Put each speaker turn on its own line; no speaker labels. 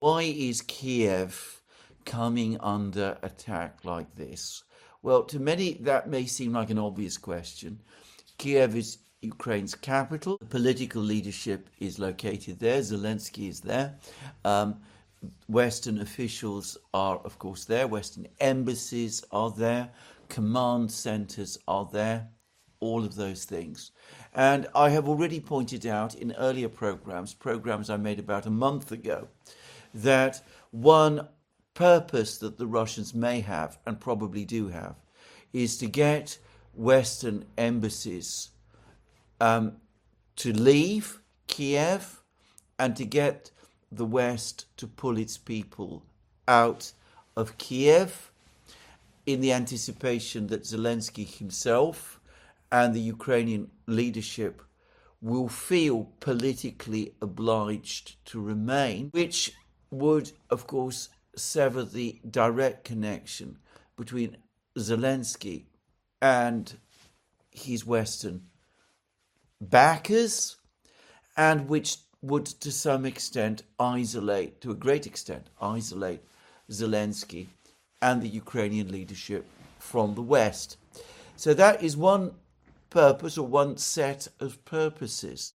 Why is Kiev coming under attack like this? Well, to many, that may seem like an obvious question. Kiev is Ukraine's capital. The political leadership is located there. Zelensky is there. Um, Western officials are, of course, there. Western embassies are there. Command centers are there. All of those things. And I have already pointed out in earlier programs I made about a month ago, that one purpose that the Russians may have, and probably do have, is to get Western embassies to leave Kiev and to get the West to pull its people out of Kiev in the anticipation that Zelensky himself and the Ukrainian leadership will feel politically obliged to remain, which would, of course, sever the direct connection between Zelensky and his Western backers, and which would, to some extent, to a great extent, isolate Zelensky and the Ukrainian leadership from the West. So that is one purpose, or one set of purposes.